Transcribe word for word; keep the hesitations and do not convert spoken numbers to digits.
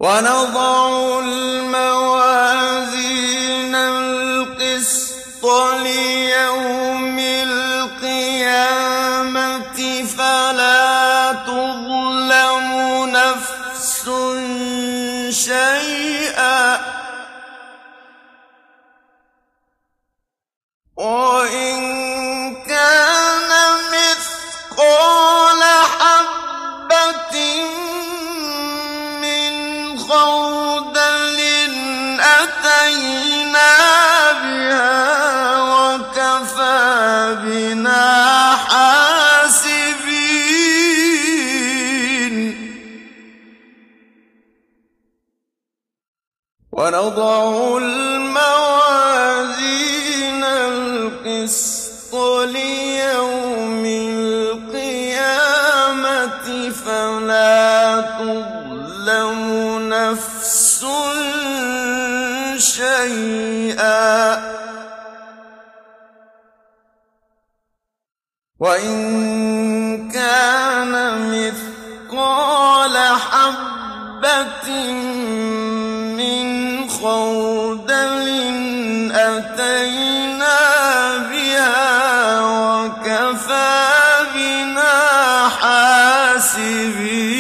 وَنَضَعُ الْمَوَازِينَ الْقِسْطَ لِيَوْمِ الْقِيَامَةِ فَلَا تُظْلَمُ نَفْسٌ شَيْئًا ۖ وَإِن كَانَ مِثْقَالَ حَبَّةٍ مِّنْ خَرْدَلٍ أَتَيْنَا بِهَا وَكَفَىٰ بِنَا حَاسِبِينَ وَنَضَعُ الْمَوَازِينَ الْقِسْطَ لِيَوْمِ الْقِيَامَةِ فَلَا تُظْلَمُ نَفْسٌ شَيْئًا ۖ وَإِن كَانَ مِثْقَالَ حَبَّةٍ مِّنْ خَرْدَلٍ أَتَيْنَا بِهَا وَكَفَىٰ بِنَا حَاسِبِينَ